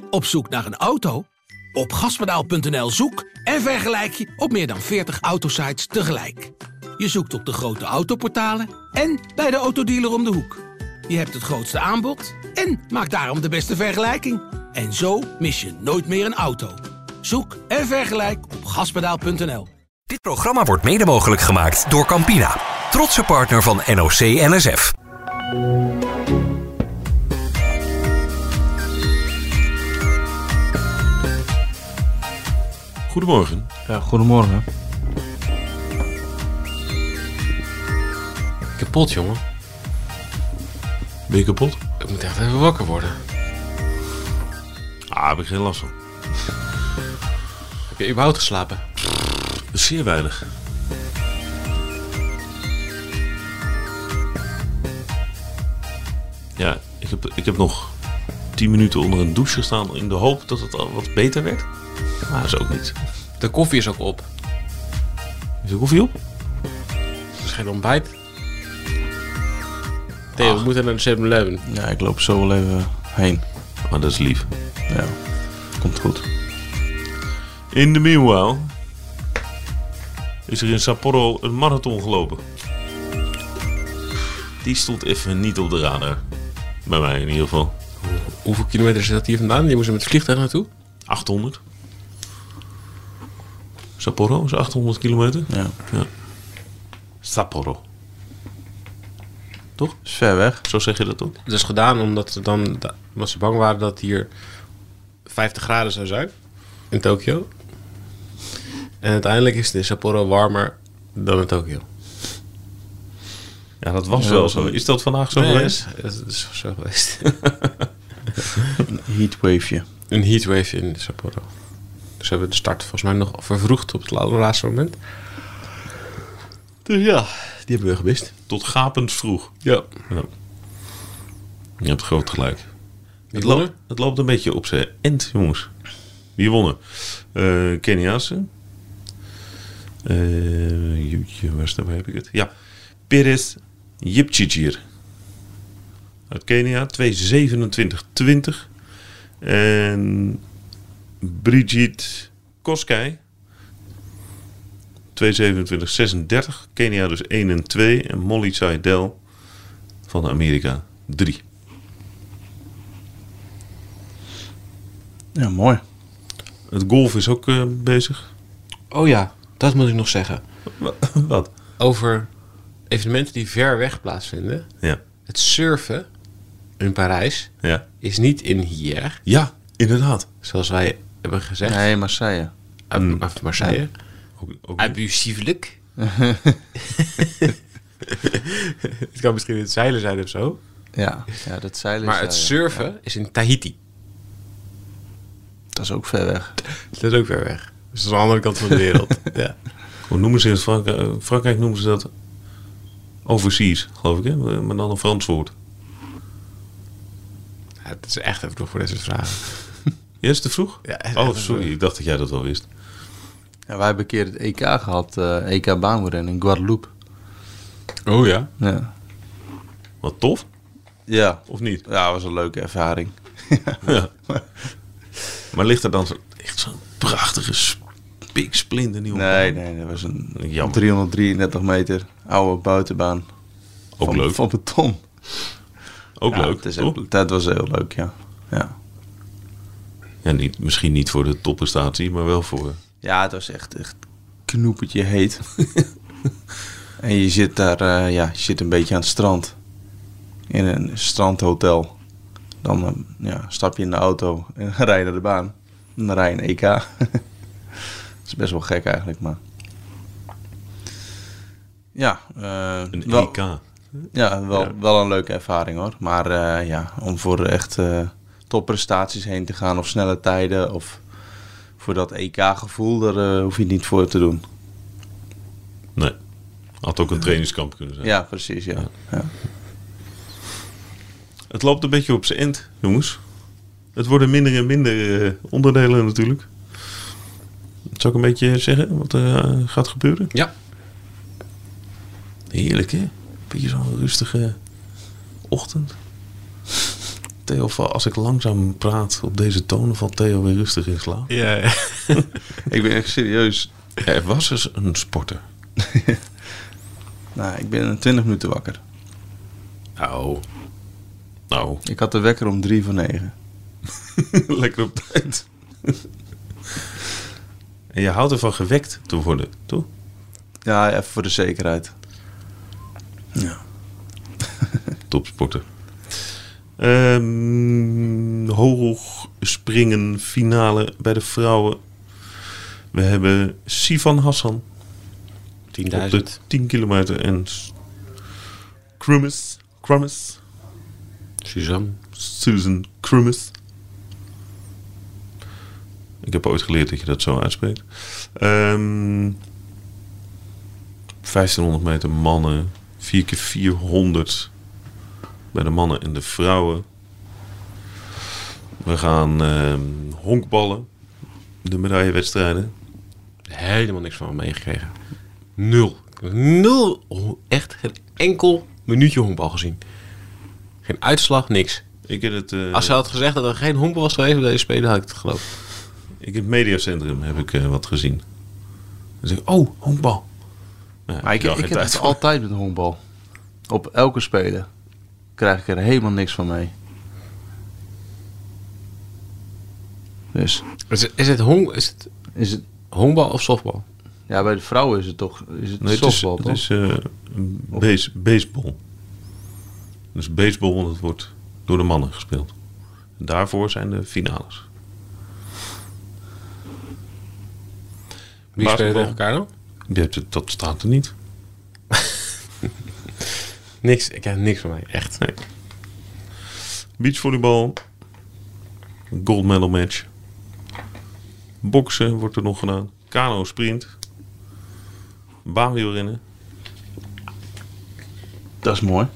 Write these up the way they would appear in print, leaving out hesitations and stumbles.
Op zoek naar een auto? Op gaspedaal.nl zoek en vergelijk je op meer dan 40 autosites tegelijk. Je zoekt op de grote autoportalen en bij de autodealer om de hoek. Je hebt het grootste aanbod en maakt daarom de beste vergelijking. En zo mis je nooit meer een auto. Zoek en vergelijk op gaspedaal.nl. Dit programma wordt mede mogelijk gemaakt door Campina, trotse partner van NOC-NSF. Goedemorgen. Ja, goedemorgen. Kapot, jongen. Ben je kapot? Ik moet echt even wakker worden. Heb ik geen last van. Heb je überhaupt geslapen? Zeer weinig. Ja, ik heb nog 10 minuten onder een douche gestaan in de hoop dat het al wat beter werd. Maar dat is ook niet. De koffie is ook op. Is de koffie op? Het is geen ontbijt. Theo, we moeten naar de 7-Eleven. Ja, ik loop zo wel even heen. Maar dat is lief. Ja, komt goed. In de meanwhile is er in Sapporo een marathon gelopen. Die stond even niet op de radar. Bij mij in ieder geval. Hoeveel kilometer is dat hier vandaan? Je moest er met het vliegtuig naartoe? 800. Sapporo is 800 kilometer. Ja. Sapporo. Toch? Is ver weg. Zo zeg je dat ook? Dat is gedaan omdat ze bang waren dat hier 50 graden zou zijn. In Tokio. En uiteindelijk is het in Sapporo warmer dan in Tokio. Ja, dat was wel zo. Is dat vandaag zo geweest? Het is zo geweest. Een heatwaveje. Een heatwave in Sapporo. Dus we hebben de start volgens mij nog vervroegd op het laatste moment. Dus ja, die hebben we gemist. Tot gapend vroeg. Ja. Je hebt groot gelijk. Wie Het loopt een beetje op zijn end, jongens. Wie wonnen? Keniaanse. Waar heb ik het? Ja. Perez Jepchirchir. Uit Kenia. 2:27:20. En Brigitte Kosgei. 2:27:36. Kenia dus 1 en 2. En Molly Seidel van Amerika 3. Ja, mooi. Het golf is ook bezig. Oh ja, dat moet ik nog zeggen. Wat? Over evenementen die ver weg plaatsvinden. Ja. Het surfen in Parijs Ja. is niet in hier, Ja, inderdaad. zoals wij hebben gezegd. Nee, Marseille. Uit Marseille. Ook Abusievelijk. Het kan misschien het zeilen zijn of zo. Ja, dat zeilen Maar is, het ja. surfen is in Tahiti. Dat is ook ver weg. Dat is ook ver weg. Dus dat is aan de andere kant van de wereld. Ja. Hoe noemen ze het? Frankrijk noemen ze dat overseas, geloof ik, hè? Maar dan een Frans woord. Ja, het is echt even vroeg voor deze vragen. Ja, is te vroeg? Ja, echt Oh, even sorry. vroeg. Ik dacht dat jij dat wel wist. Ja, wij hebben een keer het EK gehad. EK baanwielrennen in Guadeloupe. Oh ja? Ja. Wat tof, Ja. of niet? Ja, dat was een leuke ervaring. Ja. Maar ligt er dan echt zo'n prachtige spiksplinternieuwe Nee, baan? dat was een Jammer. 333 meter oude buitenbaan. Ook leuk. Van beton. Ook Ja, leuk, het is toch? dat was heel leuk, ja. Ja, misschien niet voor de topprestatie, maar wel voor... Ja, het was echt knoepertje heet. En je zit daar, je zit een beetje aan het strand. In een strandhotel. Dan stap je in de auto en rij je naar de baan. En dan rij je een EK. Dat is best wel gek eigenlijk, maar... Ja, Een wel, EK. Ja, wel een leuke ervaring hoor. Maar om voor echt topprestaties heen te gaan of snelle tijden of voor dat EK-gevoel, daar hoef je het niet voor te doen. Nee. Had ook een trainingskamp kunnen zijn. Ja, precies, ja. Het loopt een beetje op zijn end, jongens. Het worden minder en minder onderdelen natuurlijk. Zal ik een beetje zeggen wat er gaat gebeuren? Ja. Heerlijk, hè? Beetje zo'n rustige ochtend. Theo, als ik langzaam praat op deze tonen, valt Theo weer rustig in slaap. Ja. Ik ben echt serieus. Er was dus een sporter. Nou, ik ben 20 minuten wakker. Nou, Ik had de wekker om 3 voor 9. lekker op tijd. En je houdt ervan gewekt te worden, toch? Ja, even voor de zekerheid. Ja. Topsporter. Hoogspringen finale bij de vrouwen. We hebben Sivan Hassan 10.000. op de 10 kilometer en Krummes. Susan Krummes. Ik heb ooit geleerd dat je dat zo uitspreekt. 1500 meter mannen. 4x400 bij de mannen en de vrouwen. We gaan honkballen. De medaillewedstrijden. Helemaal niks van meegekregen. 0. Echt geen enkel minuutje honkbal gezien. Geen uitslag, niks. Ik heb het, Als ze had gezegd dat er geen honkbal was geweest bij deze spelen, had ik het geloofd. in het mediacentrum heb ik wat gezien. Dan zeg ik, oh, honkbal. Ja, Maar ik heb het altijd met honkbal. Op elke spelen krijg ik er helemaal niks van mee. Dus Is het honkbal of softbal? ja, bij de vrouwen is het toch softbal, toch? Het is baseball. Dus baseball, dat wordt door de mannen gespeeld. En daarvoor zijn de finales. Wie spelen Basketbal. tegen elkaar dan? Dat staat er niet. Niks. Ik heb niks van mij. Echt. Nee. Beachvolleybal. Gold medal match. Boksen wordt er nog gedaan. Kano sprint. Baanwielrennen. Dat is mooi.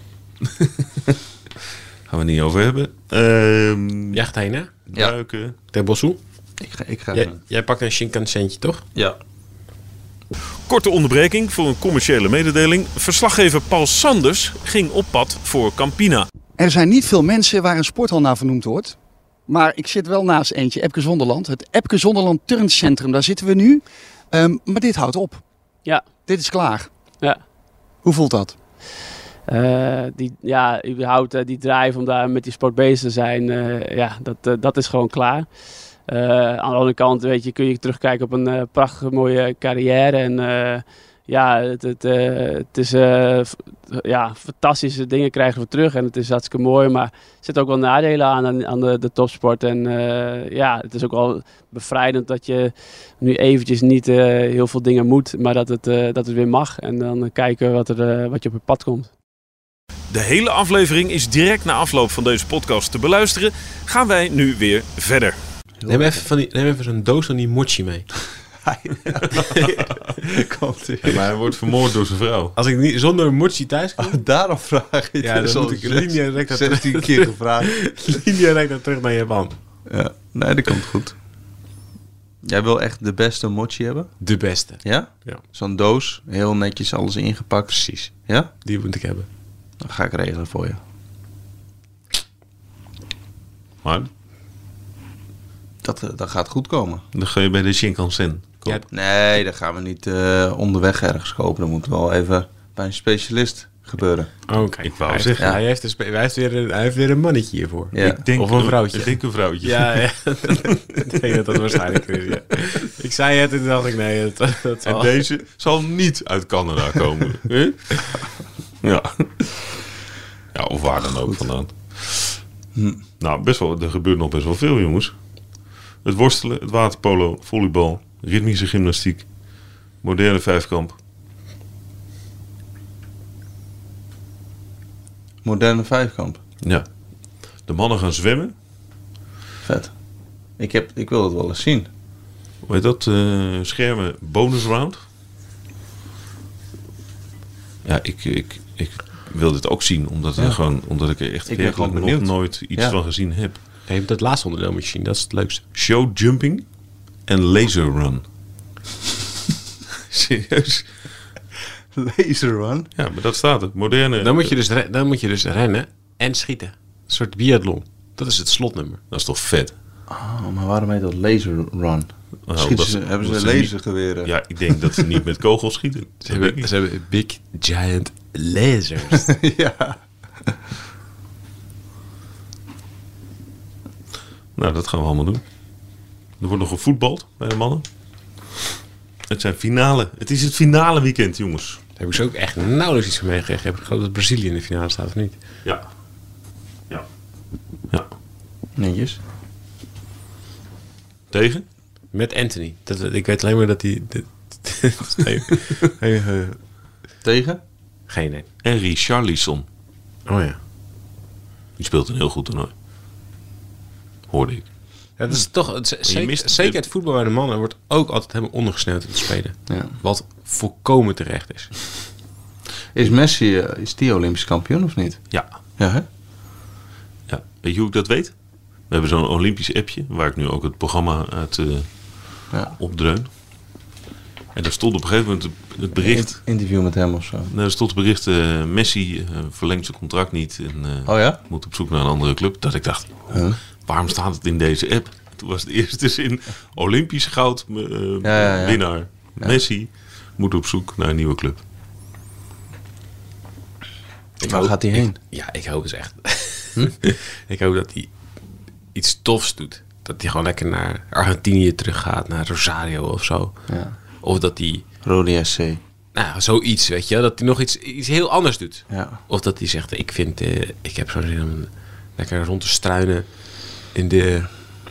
Gaan we niet over hebben. Jacht heen, hè? Duiken. Ter Bossou. Ik ga Jij pakt een Shinkansentje, toch? Ja. Korte onderbreking voor een commerciële mededeling. Verslaggever Paul Sanders ging op pad voor Campina. Er zijn niet veel mensen waar een sporthal naar vernoemd wordt. Maar ik zit wel naast eentje, Epke Zonderland. Het Epke Zonderland Turncentrum, daar zitten we nu. Maar dit houdt op. Ja. Dit is klaar. Ja. Hoe voelt dat? Überhaupt die drive om daar met die sport bezig te zijn, dat is gewoon klaar. Aan de andere kant, weet je, kun je terugkijken op een prachtige mooie carrière. En het is fantastische dingen krijgen we terug. En het is hartstikke mooi, maar er zitten ook wel nadelen aan de topsport. En het is ook wel bevrijdend dat je nu eventjes niet heel veel dingen moet, maar dat het weer mag. En dan kijken wat je op je pad komt. De hele aflevering is direct na afloop van deze podcast te beluisteren. Gaan wij nu weer verder. Neem even zo'n doos van die mochi mee. Maar hij wordt vermoord door zijn vrouw. Als ik niet zonder mochi thuis kom, Daarom vraag je ja, dan moet ik linea recta 16 keer gevraagd. linea recta terug naar Japan. Ja, nee, dat komt goed. Jij wil echt de beste mochi hebben? De beste. Ja? Ja. Zo'n doos, heel netjes alles ingepakt. Precies. Ja? Die moet ik hebben. Dan ga ik regelen voor je. Maar Dat gaat goed komen. dan ga je bij de Shinkansen kopen. Ja. Nee, dat gaan we niet onderweg ergens kopen. Dat moet wel even bij een specialist gebeuren. Oké. Ik wou zeggen. Hij heeft weer een mannetje hiervoor. Ja. Ik denk Of een vrouwtje. Ik denk een vrouwtje. Ja. Ik denk dat dat waarschijnlijk is, ja. Ik zei het en toen dacht ik, nee, dat En zal... deze zal niet uit Canada komen. Hè? Ja. Ja, of waar dan ook vandaan. Nou, er gebeurt nog best wel veel, jongens. Het worstelen, het waterpolo, volleybal, ritmische gymnastiek, moderne vijfkamp. Moderne vijfkamp. Ja. De mannen gaan zwemmen. Vet. Ik wil het wel eens zien. Hoe heet dat? Schermen bonus round. Ja, ik wil dit ook zien, omdat ik er echt Ik ben gewoon nog benieuwd. nooit iets van gezien heb. Je moet het laatste onderdeel moet je zien, dat is het leukste. Show jumping en laser run. Serieus? Laser run? Ja, maar dat staat er. Moderne. Dan moet je dus rennen en schieten. Een soort biathlon. Dat is het slotnummer. Dat is toch vet? Oh, maar waarom heet dat Laser Run? Hebben ze lasergeweren? Ja, ik denk dat ze niet met kogels schieten. Ze hebben big giant lasers. Ja. Nou, dat gaan we allemaal doen. Er wordt nog gevoetbald bij de mannen. Het is het finale weekend, jongens. Daar heb ik ze ook echt nauwelijks iets van meegekregen. Ik geloof dat Brazilië in de finale staat, of niet? Ja. Netjes. Tegen? Met Anthony. Ik weet alleen maar dat hij... Tegen? Geen idee. En Richarlison. Oh ja. Die speelt een heel goed toernooi. Hoorde ik. Ja, dat is toch... Zeker het voetbal bij de mannen wordt ook altijd helemaal ondergesneeuwd in het spelen. Ja. Wat volkomen terecht is. Is Messi is die Olympisch kampioen of niet? Ja. Ja, hè? Ja. Weet je hoe ik dat weet? We hebben zo'n Olympisch appje, waar ik nu ook het programma uit opdreun. En daar stond op een gegeven moment het bericht... Interview met hem of zo. Er stond het bericht, Messi verlengt zijn contract niet en Oh ja? moet op zoek naar een andere club. Dat ik dacht, waarom staat het in deze app? Toen was de eerste zin, Olympisch goud winnaar. Messi moet op zoek naar een nieuwe club. Waar gaat hij heen? Ik hoop het echt. Ik hoop dat hij iets tofs doet. Dat hij gewoon lekker naar Argentinië teruggaat, naar Rosario of zo. Ja. Of dat hij... Rode SC. Nou, zoiets, weet je. Dat hij nog iets heel anders doet. Ja. Of dat hij zegt, ik heb zo'n zin om lekker rond te struinen in de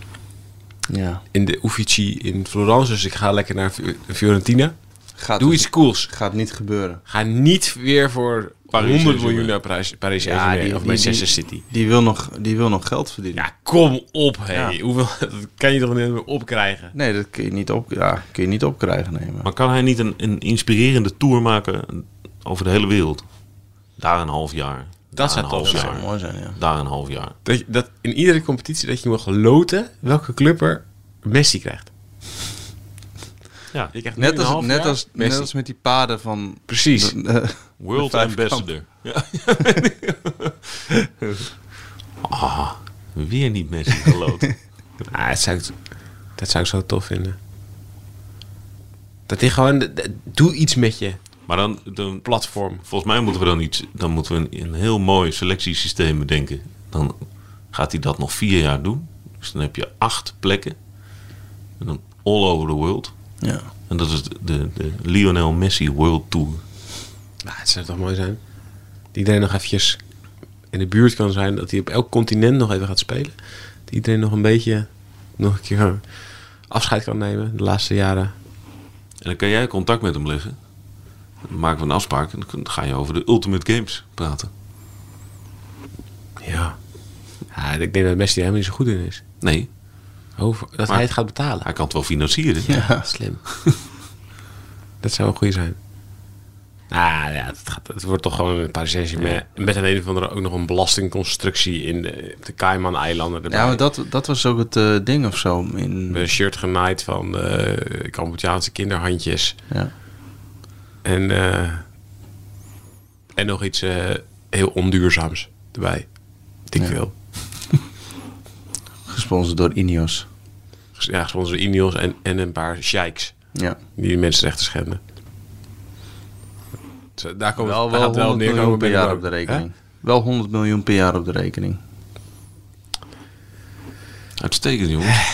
Uffizi in Florence. Dus ik ga lekker naar Fiorentina. Doe iets cools. Gaat niet gebeuren. Ga niet weer voor 100 miljoen naar Paris Saint-Germain of Manchester City. Die wil nog geld verdienen. Ja, kom op, hé. Ja. Hoeveel, dat kan je toch niet meer opkrijgen? Nee, dat kun je niet opkrijgen. Nee, maar kan hij niet een inspirerende tour maken over de hele wereld? Daar een half jaar. Dat zou toch mooi zijn, ja. Daar een half jaar. Dat in iedere competitie dat je mag loten welke club er Messi krijgt. Ja, net als met die paden van... Precies. World Ambassador. Ja. Weer niet Messi geloot. Dat zou ik zo tof vinden. Dat hij gewoon... Doe iets met je. Maar dan platform. Volgens mij moeten we dan moeten we een heel mooi selectiesysteem bedenken. Dan gaat hij dat nog 4 jaar doen. Dus dan heb je 8 plekken. En dan all over the world. Ja. En dat is de Lionel Messi World Tour. Nou, het zou toch mooi zijn. Dat iedereen nog eventjes in de buurt kan zijn. Dat hij op elk continent nog even gaat spelen. Dat iedereen nog een keer afscheid kan nemen de laatste jaren. En dan kan jij contact met hem leggen. Dan maken we een afspraak. En dan ga je over de Ultimate Games praten. Ja. Ik denk dat Messi er helemaal niet zo goed in is. Nee. Dat hij het gaat betalen. Hij kan het wel financieren. Ja, slim. Dat zou een goede zijn. Nou ja, het wordt toch gewoon een Paris Saint-Germain. Met een of andere ook nog een belastingconstructie in de Cayman-eilanden erbij. Ja, maar dat was ook het ding of zo. Met een shirt genaaid van Cambodjaanse kinderhandjes. Ja. En nog iets heel onduurzaams erbij. Dik veel. Gesponsord door Ineos. Ja, gesponsord door Ineos en een paar sheiks. Ja. Die de mensenrechten schenden. Daar komt wel 100 miljoen per jaar op de rekening. Hè? Wel 100 miljoen per jaar op de rekening. Uitstekend, jongens.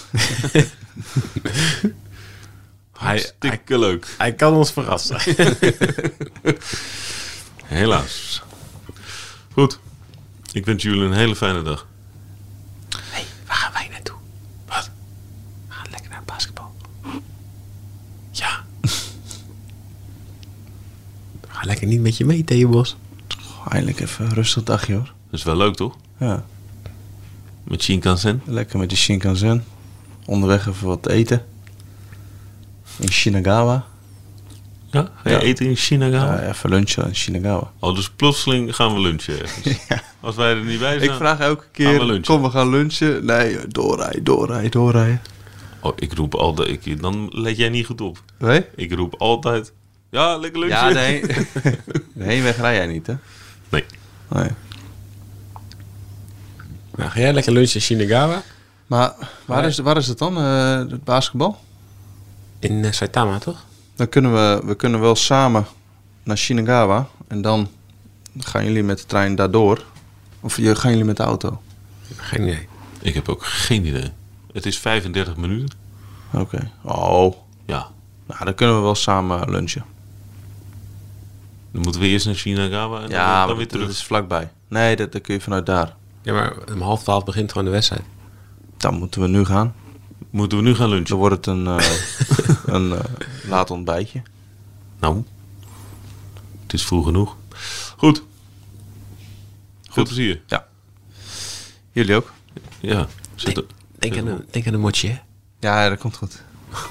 Hartstikke leuk. Hij kan ons verrassen. Helaas. Goed. Ik wens jullie een hele fijne dag. Hey, waar gaan wij naartoe? Wat? We gaan lekker naar basketbal. Ja. We gaan lekker niet met je mee, Theobos. Eindelijk even een rustig dagje, hoor. Dat is wel leuk, toch? Ja. Met Shinkansen. Lekker met de Shinkansen. Onderweg even wat eten. In Shinagawa. Ja, ga je eten in Shinagawa? Ja, even lunchen in Shinagawa. Oh, dus plotseling gaan we lunchen ergens. Ja. Als wij er niet bij zijn, ik vraag elke keer, kom we gaan lunchen. Nee, doorrijden. Oh, ik roep altijd, dan let jij niet goed op. Nee? Ik roep altijd, ja, lekker lunchen. Ja, de heenweg rij jij niet, hè? Nee. Nou, ga jij lekker lunchen in Shinagawa? Maar waar is het dan, het basketbal? In Saitama, toch? Dan we kunnen wel samen naar Shinagawa. En dan gaan jullie met de trein daardoor. Of gaan jullie met de auto? Geen idee. Ik heb ook geen idee. Het is 35 minuten. Oké. Oh. Ja. Nou, dan kunnen we wel samen lunchen. Dan moeten we eerst naar Shinagawa en dan weer terug. Dat is vlakbij. Nee, dat kun je vanuit daar. Ja, maar om 11:30 begint gewoon de wedstrijd. Dan moeten we nu gaan. Moeten we nu gaan lunchen? Dan wordt het een laat ontbijtje. Nou, het is vroeg genoeg. Goed. Veel plezier. Ja. Jullie ook? Ja. Denk aan een motje, hè? Ja, dat komt goed.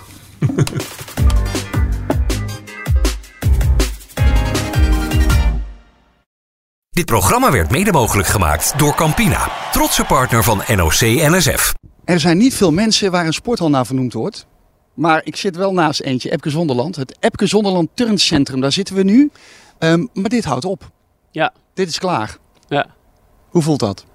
Dit programma werd mede mogelijk gemaakt door Campina, trotse partner van NOC-NSF. Er zijn niet veel mensen waar een sporthal naar vernoemd wordt. Maar ik zit wel naast eentje, Epke Zonderland. Het Epke Zonderland Turncentrum, daar zitten we nu. Maar dit houdt op. Ja. Dit is klaar. Ja. Hoe voelt dat?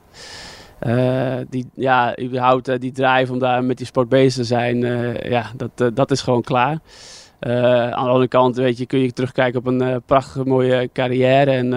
Überhaupt die drive om daar met die sport bezig te zijn, dat is gewoon klaar. Aan de andere kant, weet je, kun je terugkijken op een prachtige mooie carrière. En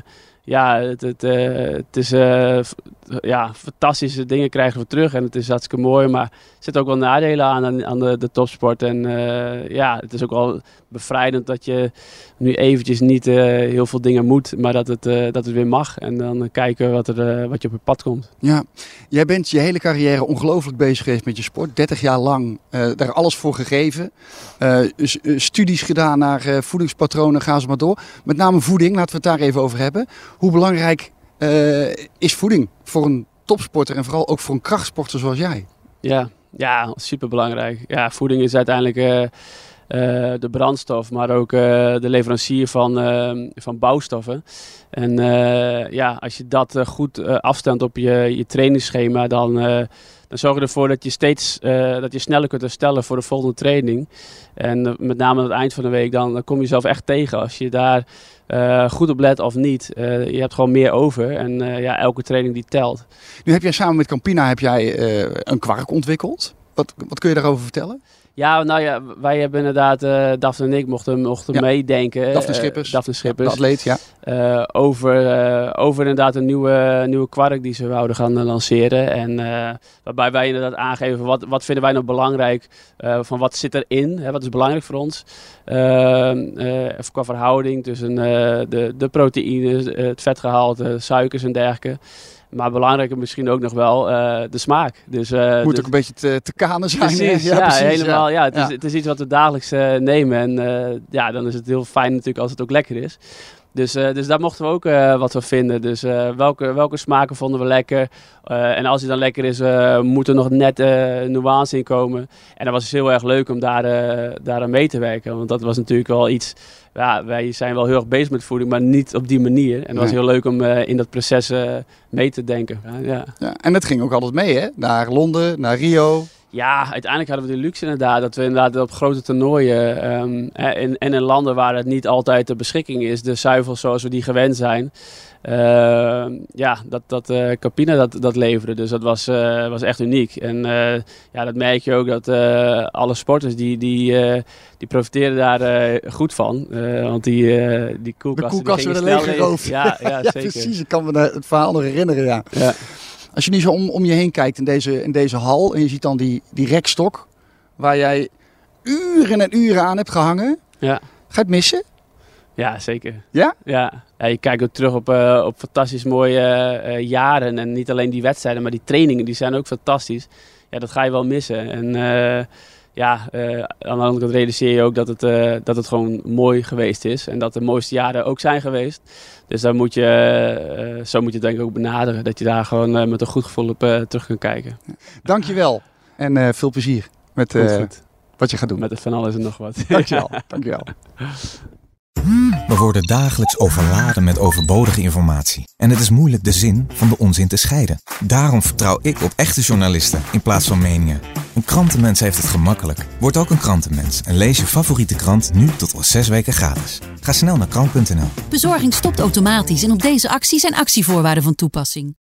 het is fantastische dingen krijgen we terug en het is hartstikke mooi. Maar er zitten ook wel nadelen aan de topsport. En het is ook wel bevrijdend dat je nu eventjes niet heel veel dingen moet, maar dat het weer mag. En dan kijken wat je op je pad komt. Ja, jij bent je hele carrière ongelooflijk bezig geweest met je sport. 30 jaar lang daar alles voor gegeven. Studies gedaan naar voedingspatronen, ga ze maar door. Met name voeding, laten we het daar even over hebben. Hoe belangrijk is voeding voor een topsporter en vooral ook voor een krachtsporter zoals jij? Ja, superbelangrijk. Ja, voeding is uiteindelijk de brandstof, maar ook de leverancier van bouwstoffen. En als je dat goed afstemt op je trainingsschema, dan zorg je ervoor dat je steeds dat je sneller kunt herstellen voor de volgende training. En met name aan het eind van de week, dan kom je jezelf echt tegen als je daar goed op let of niet. Je hebt gewoon meer over en elke training die telt. Nu heb jij samen met Campina een kwark ontwikkeld. Wat kun je daarover vertellen? Ja, wij hebben inderdaad, Daphne en ik mochten meedenken. Daphne Schippers. De atleet, ja. Over inderdaad een nieuwe kwark die ze wouden gaan lanceren. En waarbij wij inderdaad aangeven, wat vinden wij nou belangrijk? Van wat zit erin? Hè, wat is belangrijk voor ons? Qua verhouding tussen de proteïnes, het vetgehalte, suikers en dergelijke. Maar belangrijker misschien ook nog wel de smaak. Dus, moet ook een beetje te kanen zijn. Precies, precies, helemaal. Ja. Het is iets wat we dagelijks nemen. En dan is het heel fijn natuurlijk als het ook lekker is. Dus daar mochten we ook wat van vinden. Dus welke smaken vonden we lekker? En als die dan lekker is, moet er nog net nuance in komen. En dat was dus heel erg leuk om daar aan mee te werken. Want dat was natuurlijk wel iets... Ja, wij zijn wel heel erg bezig met voeding, maar niet op die manier. En het was heel leuk om in dat proces mee te denken. Ja, en dat ging ook altijd mee, hè? Naar Londen, naar Rio. Ja, uiteindelijk hadden we de luxe inderdaad. Dat we inderdaad op grote toernooien en in landen waar het niet altijd ter beschikking is. De zuivel zoals we die gewend zijn. Dat Campina dat leverde. Dus dat was echt uniek. En dat merk je ook dat alle sporters die profiteren daar goed van. Want die koelkasten werden leeggeroofd. Ja, zeker. Precies. Ik kan me het verhaal nog herinneren, ja. Als je nu zo om je heen kijkt in deze hal en je ziet dan die rekstok waar jij uren en uren aan hebt gehangen. Ja. Ga je het missen? Ja, zeker. Ja? Ja, je kijkt ook terug op fantastisch mooie jaren. En niet alleen die wedstrijden, maar die trainingen, die zijn ook fantastisch. Ja, dat ga je wel missen. En aan de andere kant realiseer je ook dat het gewoon mooi geweest is. En dat de mooiste jaren ook zijn geweest. Dus daar moet je, zo moet je het denk ik ook benaderen. Dat je daar gewoon met een goed gevoel op terug kan kijken. Dankjewel. En veel plezier met wat je gaat doen. Met het van alles en nog wat. Dankjewel. We worden dagelijks overladen met overbodige informatie. En het is moeilijk de zin van de onzin te scheiden. Daarom vertrouw ik op echte journalisten in plaats van meningen. Een krantenmens heeft het gemakkelijk. Word ook een krantenmens en lees je favoriete krant nu tot al 6 weken gratis. Ga snel naar krant.nl. Bezorging stopt automatisch en op deze actie zijn actievoorwaarden van toepassing.